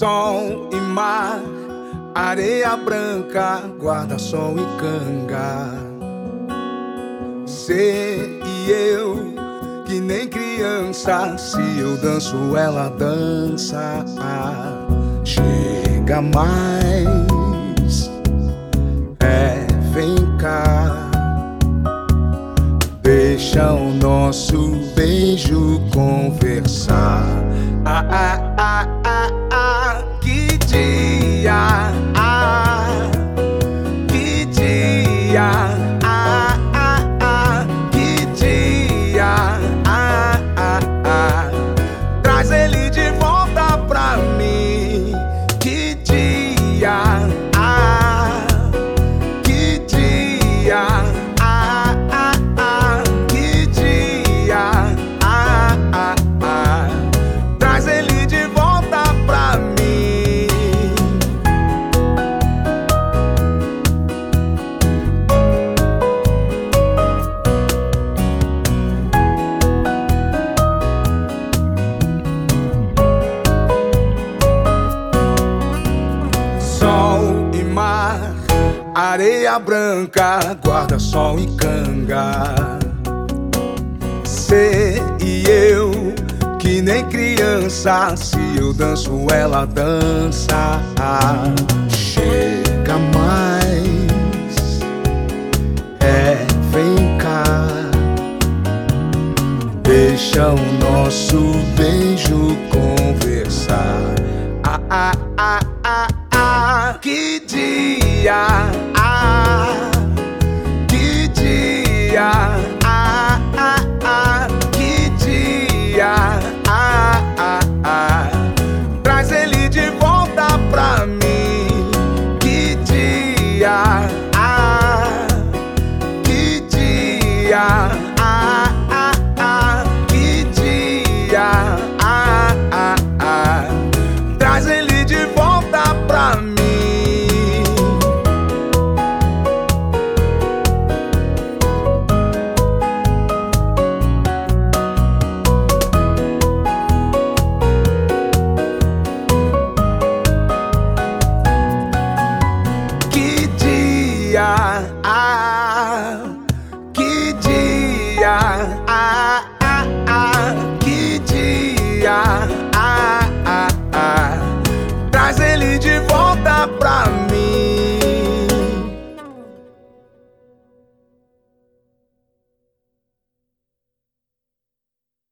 Sol e mar, areia branca, guarda-sol e canga. Você e eu, que nem criança, se eu danço, ela dança. Chega mais, vem cá. Deixa o nosso beijo conversar. Que dia, que dia, que dia, traz ele de volta pra mim. Que dia, que dia, que dia, traz ele de volta pra mim. Sol e mar, areia branca, guarda-sol e canga. Cê e eu, que nem criança, se eu danço, ela dança. Chega mais, vem cá. Deixa o nosso beijo conversar. Que dia, que dia, que dia, traz ele de volta pra mim. Que dia, que dia, que dia, traz ele de volta pra mim. Que dia, que dia,